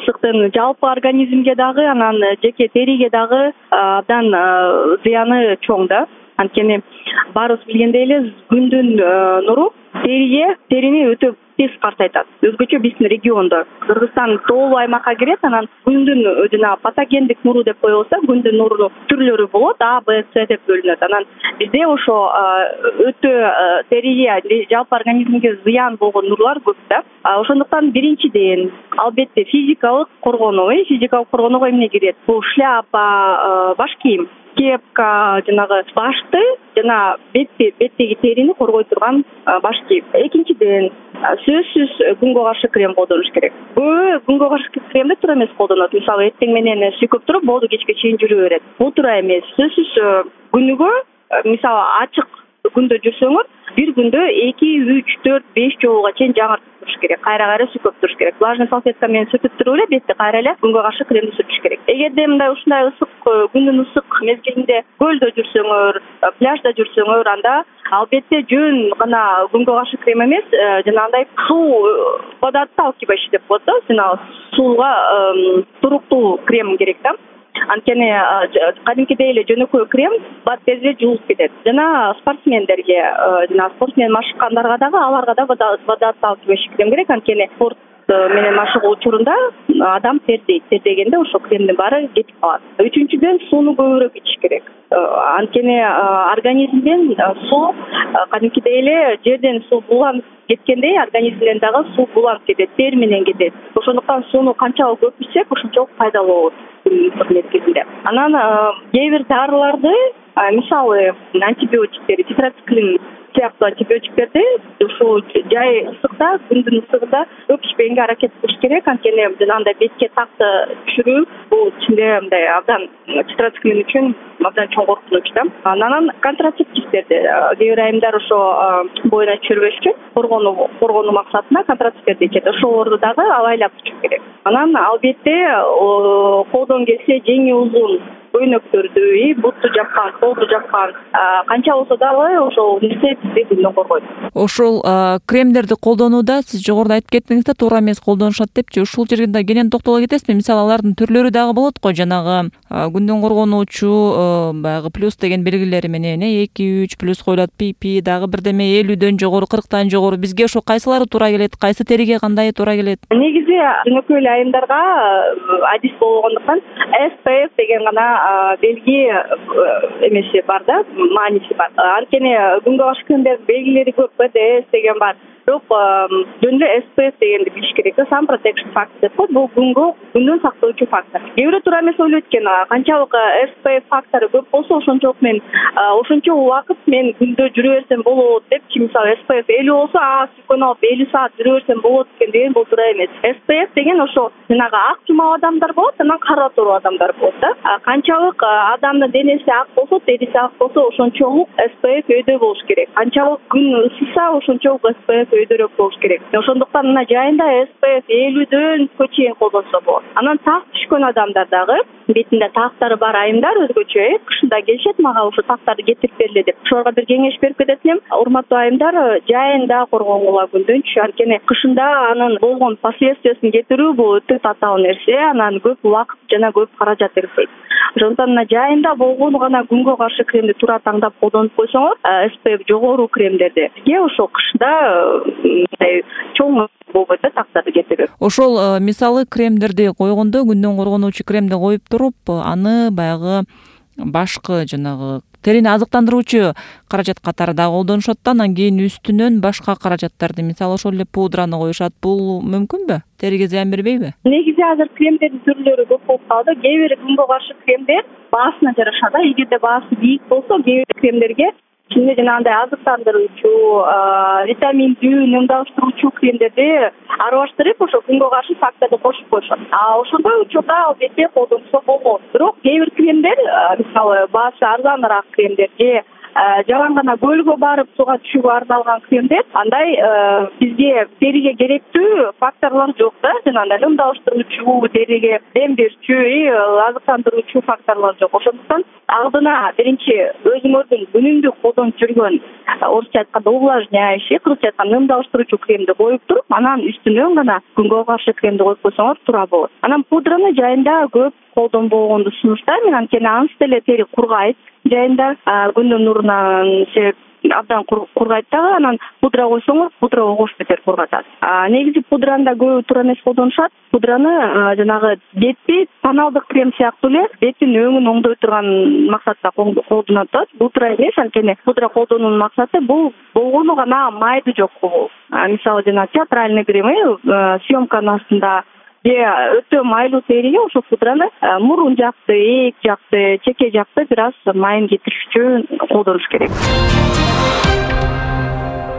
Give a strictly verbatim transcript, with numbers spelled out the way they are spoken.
ысыктын жалпы организмге дагы, анан жеке териге дагы абдан зыяны чоң да. Анткени баарыбыз билгендей эле күндүн нуру териге терини өтө тез картайтат. Өзгөчө биздин региондо Кыргызстан тоолуу аймакка кирет, анан күндүн жана патогендик нуру деп коебузда, күндүн нурунун түрлөрү болот, А, Б, С деп бөлүнөт. Анан бизде ошо өтө териге, жалпы организмге зыян болгон нурлар көп да. Ошондуктан биринчиден албетте физикалык коргонуу, физикалык коргонууга эмне кирет? Бул шляпа, баш кийим, кепка, жанагы башты жана бетти, беттеги терини коргой турган баш кийим. Экинчиден, сөзсүз күнгө каршы крем колдонуш керек. Көбү күнгө каршы кремди туура эмес колдонот. Мисалы эртең менен сүйкөп туруп, болду кечке чейин жүрө берет. Бул туура эмес. Сөзсүз күнүгө, мисалы ачык күндө жүрсөңөр, бир күндө эки, үч, төрт, беш жолуга чейин жаңыртып туруш керек. Кайра-кайра сүйкөп туруш керек. Влажный салфетка менен сүртүп туруп эле бетти кайра эле күнгө каршы кремди сүртүш керек. Эгерде мындай ушундай ысык, күндүн ысык мезгилинде көлдө жүрсөңөр, пляжда жүрсөңөр, анда албетте жөн гана күнгө каршы крем эмес, жанагындай суу водоотталкивающий деп коет да, жана сууга туруктуу крем керек да. Анткени кадимкидей эле жөнөкөй крем бат тез эле жуулуп кетет. Жана спортсмендерге, жана спортсмен машыккандарга дагы, аларга да водоотталкивающий крем керек. Анткени спорт менен машыгуу учурунда адам тердейт. Тердегенде ошо кремдин баары кетип калат. Үчүнчүдөн сууну көбүрөөк ичиш керек. Анткени организмден суу кадимкидей эле жерден суу буланып кеткендей, организмден дагы суу буланып кетет, тер менен кетет. Ошондуктан сууну канчалык көп ичсек, ошончолук пайдалуу болот ысык мезгилинде. Анан кээ бир дарыларды, мисалы антибиотиктер, тетрациклин сыяктуу антибиотиктерди ушул жай ысыкта, күндүн ысыгында көп ичпегенге аракет кылыш керек. Анткени жанагындай бетке такты түшүрүү бул ичинде мындай абдан тетрациклин үчүн абдан чоң коркунуч да. Анан контрацептивтерди кээ бир айымдар ошо боюна чөйрөбөш үчүн коргонуу коргонуу максатында контрацептивтерди ичет. Ошолорду дагы абайлап ичүү керек. Анан албетте колдон келсе жеңи узун көйнөктөрдү, бутту жапкан, колду жапкан канча болсо дагы ошол нерсе бизди күндөн коргойт. Ошол кремдерди колдонууда сиз жогоруда айтып кеттиңиз да, туура эмес колдонушат депчи. Ушул жерге да кенен токтоло кетесизби? Мисалы алардын түрлөрү дагы болот го, жанагы күндөн коргонуучу баягы плюс деген белгилери менен эки, үч плюс коюлат, пи пи дагы бирдеме элүүдөн жогору, кырктан жогору. Бизге ошо кайсылары туура келет, кайсы териге кандай туура келет? Негизи жөнөкөй эле айымдарга адис болгондуктан эс пэ эф деген гана белги эмеси бар да, мааниси бар. Анткени күнгө каршы кремдердин белгилери көп, бэ дэ эс деген бар. Бирок жөн эле эс пэ эф дегенди билиш керек. Sun protection factor деп коет. Бул күнгө күндөн сактоочу фактор. Кээ бирөө туура эмес ойлойт экен. Канчалык эс пэ эф фактору көп болсо, ошончолук мен ошончо убакыт мен күндө жүрө берсем болот депчи. Мисалы эс пэ эф элүү болсо, а сүйкөнүп алып элүү саат жүрө берсем болот экен деген бул туура эмес. эс пэ эф деген ошо жанагы ак жумал адамдар болот, анан кара тору адамдар болот да. Канчалык адамдын денеси ак болсо, териси ак болсо, ошончолук эс пэ эф өйдө болуш керек. Канчалык күн ысыса, ошончолук эс пэ эф өйдөрөөк болуш керек. Ошондуктан мына жайында эс пэ эф элүүдөн чейин колдонсо болот. Анан так түшкөн адамдар дагы, бетинде тактары бар айымдар өзгөчө кышында келишет, мага ошо тактарды кетирип бергиле деп. Ошолорго бир кеңеш берип кетет элем. Урматтуу айымдар, жайында коргонгула күндөнчү. Анткени кышында анын болгон последствиясын кетирүү бул өтө татаал нерсе, анан көп убакыт жана көп каражат кетет. Ошондуктан мына жайында болгону гана күнгө каршы кремди туура таңдап колдонуп койсоңор, эс пэ эф жогору кремдерди бизге ошо кышында мындай чоң болбойт да, тактарды кетирүү. Ошол мисалы кремдерди койгондо, күндөн коргонуучу кремди коюп туруп, аны баягы башкы жанагы терини азыктандыруучу каражат катары да колдонушат да, анан кийин үстүнөн башка каражаттарды, мисалы ошол эле пудраны коюшат. Бул мүмкүнбү? Териге зыян бербейби? Негизи азыр кремдердин түрлөрү көп болуп калды. Кээ бир күнгө каршы кремдер баасына жараша да. Эгерде баасы бийик болсо, кээ бир кремдерге ичинде жанагындай азыктандыруучу, витаминдүү, нымдалыштыруучу кремдерди аралаштырып, ошо күнгө каршы факторду кошуп коюшат. А ошондой учурда албетте колдонсо болот. Бирок кээ бир кремдер, мисалы баасы арзаныраак кремдер же жалаң гана көлгө барып сууга түшүүгө арналган кремдер, андай бизге териге керектүү факторлор жок да. Жанагындай нымдалыштыруучу, териге дем берүүчү, азыктандыруучу факторлор жок. Ошондуктан алдына биринчи өзүңөрдүн күнүмдүк колдонуп жүргөн, орусча айтканда увлажняющий, кыргызча айтканда ымдалыштыруучу кремди коюп туруп, анан үстүнөн гана күнгө каршы кремди коюп койсоңор туура болот. Анан пудраны жайында көп колдонбогонду сунуштайм, анткени анысы деле тери кургайт жайында, күндүн нурунан себеп абдан кургайт дагы. Анан пудра койсоңор, пудра огош бетер кургатат. Негизи пудраны да көбү туура эмес колдонушат. Пудраны жанагы бетти тоналдык крем сыяктуу эле беттин өңүн оңдой турган максатта колдонуп атат. Бул туура эмес, анткени пудра колдонуунун максаты бул болгону гана майды жок кылуу. Мисалы жана театральный крем съемканын астында же өтө майлуу териге ошол пудраны мурун жакты, ээк жакты, чеке жакты бир аз майын кетириш үчүн колдонуш керек.